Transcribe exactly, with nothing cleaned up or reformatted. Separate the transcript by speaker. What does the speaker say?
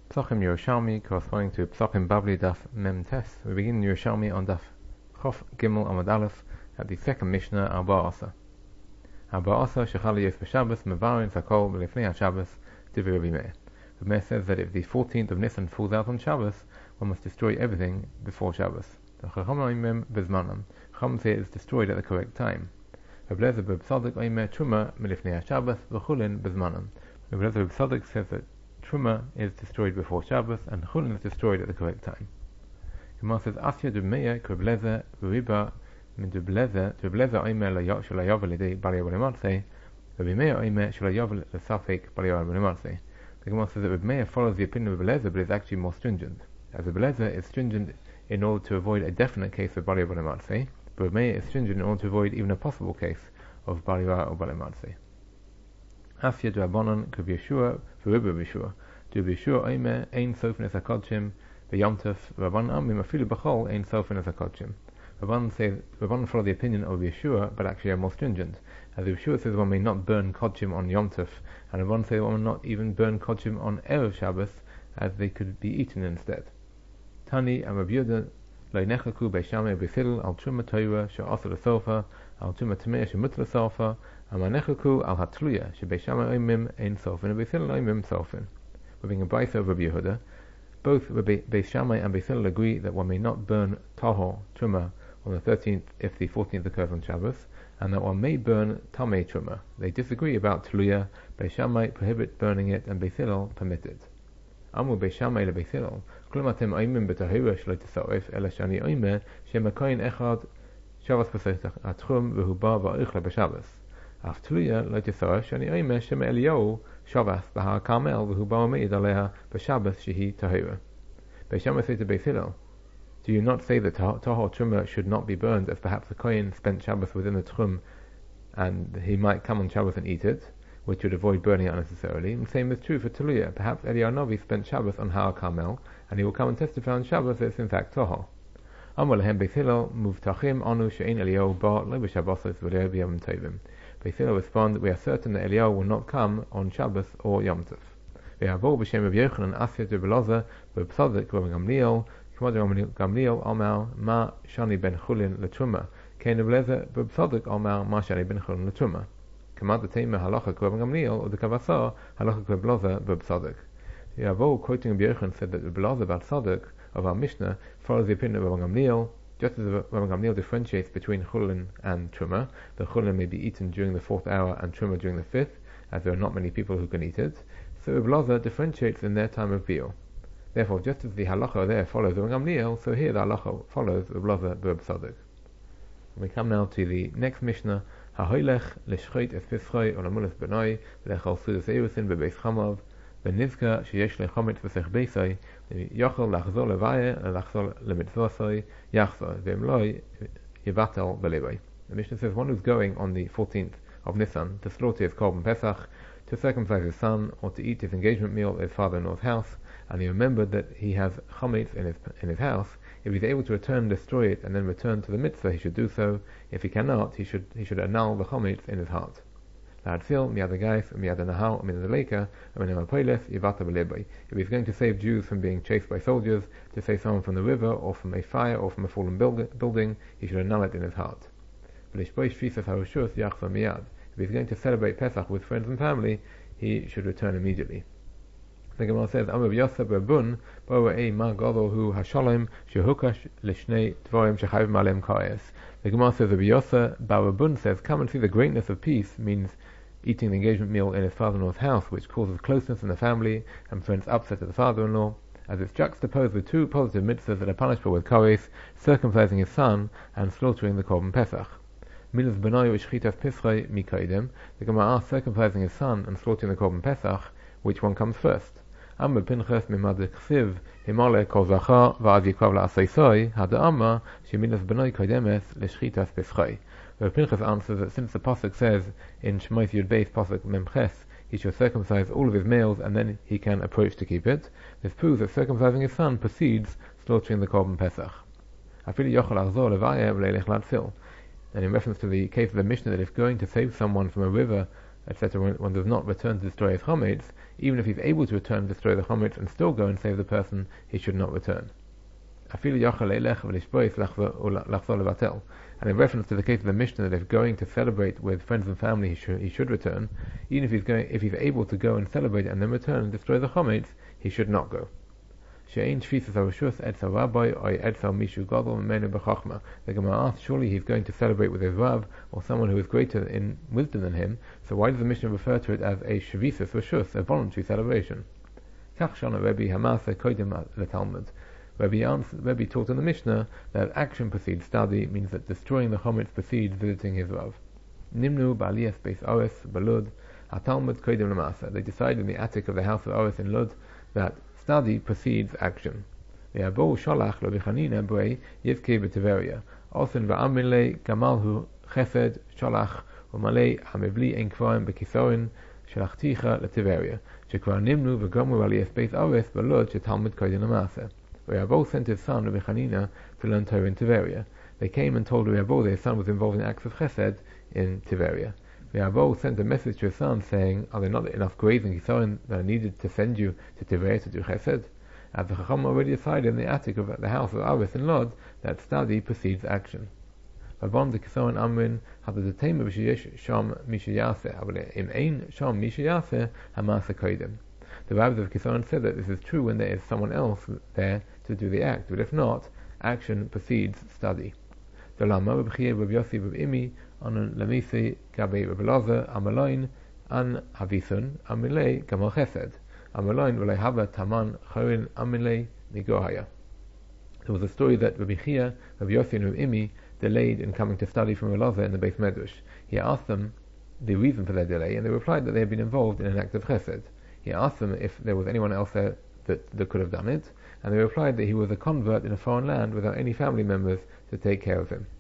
Speaker 1: Psachim Yerushalmi corresponding to Psachim Babli Daf Mem Tes. We begin Yerushalmi on Daf Chof Gimel Amud Aleph at the second Mishnah Arba Asa. Arba Asa Shechal Yes B'Shabbos Mevarin Sakol B'Lefnei HaShabbos Divrei Rabbi Meir. Rabbi Meir says that if the fourteenth of Nisan falls out on Shabbos, one must destroy everything before Shabbos. The Chacham Oimem Bezmanam. Chacham say it is destroyed at the correct time. Rabbi Lezer B'Tzadik Oimer Truma B'Lefnei HaShabbos V'Chulin Bezmanam. Rabbi Lezer B'Tzadik says that Truma is destroyed before Shabbos, and Chulin is destroyed at the correct time. Gemara says, Asya de Meir, Krebleze, Riba, min de Bleze, de Bleze Oimer Shalayavel Lidei Bali Abonimatse, Rabbi Meir Oimer Shalayavel Lesafek Bali Abonimatse. The Gemara says that Rabbi Meir follows the opinion of Bleze, but is actually more stringent. As the Bleze is stringent in order to avoid a definite case of Bali Abonimatse, but Rabbi Meir is stringent in order to avoid even a possible case of Bali or Balimatse. Asya de Abonon, Kub Yeshua, V'Riba Yeshua. Do Yeshua Oimer, Ein Sofin Esakodshim, V'Yomtef, Rabban Amim Afilu B'Chol, Ein Sofin Esakodshim. Rabban says, Rabban follow the opinion of Yeshua, but actually are more stringent. As Yeshua says one may not burn Kodshim on Yomtef, and Rabban says one may not even burn Kodshim on Erev Shabbos, as they could be eaten instead. Tani and Rabbi Yehuda, Lo Nechaku Beishamei B'Chil, Al Truma Torah, She'asar L'Sofa, Al Truma Tamei She'mut L'Sofa, Amanechaku al Hatluya, Shebeishama Oimim Ein Sofin, and Beis Oimim Sofin. We're being a brayso of Rabbi Yehuda. Both Beis Shammai and Beis Hillel agree that one may not burn Tahor Truma on the thirteenth if the fourteenth occurs on Shabbos, and that one may burn Tamei Truma. They disagree about Tluya. Beis Shammai prohibit burning it, and Beis Hillel permit it. Amu Beis Shammai le Beis Hillel, Klum atem oimim b'tahira shelo tisaref, ela shani oimer shemakoyin echad Shabbos b'seiach atchum v'huba v'oichla b'Shabbos. Af Tluya lo tisaref shani oimer shema Eliyahu Shabbos b'Har Carmel v'hu ba'omeid aleha b'Shabbos shehi tahira. Beis Shammai says to Beis Hillel, do you not say that Tahor Truma should not be burned, as perhaps the Kohen spent Shabbos within the Tchum, and he might come on Shabbos and eat it, which would avoid burning it unnecessarily? And the same is true for Tluya. Perhaps Eliyahu Novi spent Shabbos on Har Carmel, and he will come and testify on Shabbos that it's in fact Tahor. Amar lehem Beis Hillel muvtachim anu she'ein Eliyahu ba lo b'Shabbosos v'lo b'yomim tovim. Beis Hillel respond, we are certain that Eliyahu will not come on Shabbos or Yom Tov. Ve'havor b'shem Rabbi Yochanan asya de Beloza v'b'tzadik Rabbi Gamliel k'mod Rabbi Gamliel omar ma shani ben Chulin l'truma kein Rabbi Lezer v'b'tzadik omar ma shani ben Chulin l'truma k'mad t'teima halacha Rabbi Gamliel or the kavasar halacha Rabbi Beloza v'b'tzadik. Ve'havor, quoting Rabbi Yochanan, said that Rabbi Beloza v'b'tzadik of our Mishnah follows the opinion of Rabbi Gamliel. Just as Rabbi Gamliel differentiates between Chulin and Truma, the Chulin may be eaten during the fourth hour and Truma during the fifth, as there are not many people who can eat it, so Rabbi Loza differentiates in their time of Biur. Therefore, just as the halacha there follows Rabbi Gamliel, so here the halacha follows Rabbi Loza b'Rab Tzadok. We come now to the next Mishnah. Ha'hoilech l'shchot es pischoi olamulas b'noi v'lechal sudas erusin b'beis chamav v'nizka sheyesh lechomet v'sech beisoi yochel lachzor levaye lachzor lemitzvosoi yachzor v'emloi yevatel v'levoi. The Mishnah says one who's going on the fourteenth of Nisan to slaughter his korban Pesach, to circumcise his son, or to eat his engagement meal at his father-in-law's house, and he remembered that he has chametz in his in his house. If he's able to return and destroy it and then return to the mitzvah, he should do so. If he cannot, he should he should annul the chametz in his heart. If he's going to save Jews from being chased by soldiers, to save someone from the river, or from a fire, or from a fallen building, he should annul it in his heart. If he's going to celebrate Pesach with friends and family, he should return immediately. The Gemara says, Amar Yosef Rabun, Bo'ei ma gadohu hashalom shehukash lishnei dvorim shechayv malem kayes. The Gemara says, Rabbi Yosef Rabun says, come and see the greatness of peace means eating the engagement meal in his father-in-law's house, which causes closeness in the family and prevents upset of the father-in-law, as it's juxtaposed with two positive mitzvahs that are punishable with kares, circumcising his son and slaughtering the korban Pesach. Minas b'noi v'shchitas pischoi mikaidem. The Gemara asks, circumcising his son and slaughtering the korban Pesach, which one comes first? Amma Pinchas mimad chsiv himale kol zachar v'ad yikvav la'asaysoi hada amma sheminas b'noi kaidemes l'shchitas pischoi. Where Pinchas answers that since the pasuk says in Shmos Yud Beis pasuk memches he shall circumcise all of his males and then he can approach to keep it, this proves that circumcising his son precedes slaughtering the korban Pesach. Afilu yochel achzor levaye v'leilech latfil. And in reference to the case of the Mishnah, that if going to save someone from a river et cetera, when one does not return to destroy his chometz, even if he's able to return to destroy the chometz and still go and save the person, he should not return. And in reference to the case of the Mishnah, that if going to celebrate with friends and family, he should, he should return. Even if he's going, if he's able to go and celebrate and then return and destroy the chometz, he should not go. The Gemara asks, surely he's going to celebrate with his Rav, or someone who is greater in wisdom than him, so why does the Mishnah refer to it as a shvisus reshus, a voluntary celebration? Rabbi, answered, Rabbi taught in the Mishnah that action precedes study, means that destroying the chometz precedes visiting his Rav. Nimnu ba'aliyas beis Oris b'Lud, HaTalmud kodim l'maaseh. They decided in the attic of the house of Oris in Lud that study precedes action. Ve'abo shalach lo b'chanina b'rei yivkei b'Tiveria. Osen va'amilei gamalhu chesed shalach u'malei hamivli ein kvarim b'kisorin shalachticha l'Tiveria. Shekvar nimnu v'gomu ba'aliyas beis Oris b'Lud sheTalmud kodim l'maaseh. Rabbi sent his son Rabbi Hanina to learn Torah in Tiberia. They came and told Rabbi that his son was involved in acts of chesed in Tiberia. Rabbi sent a message to his son saying, are there not enough grazing kisorin that are needed to send you to Tiberia to do chesed? As the Chacham already decided in the attic of the house of Aris in Lod that study precedes action. Rabban the kisorin amrin had the tema b'sheyesh sham mishayaseh, avle im ein sham mishayaseh hamasa kodim. The rabbis of Kisaron said that this is true when there is someone else there to do the act, but if not, action precedes study. The Lama, Rabbi Chia, Rabbi Yossi, Rabbi Imi, Anon Lamisi, Gabi, Rabbi Laza, Amaloin, An Havisun, Amilei, Gamal Chesed, Amaloin, V'lei Haba, Taman, Chorin, Amilei, Nigohaya. There was a story that Rabbi Chia, Rabbi Yossi, and Rabbi Imi delayed in coming to study from Rabbi Laza in the Beis Medrash. He asked them the reason for their delay, and they replied that they had been involved in an act of Chesed. He asked them if there was anyone else there that, that could have done it, and they replied that he was a convert in a foreign land without any family members to take care of him.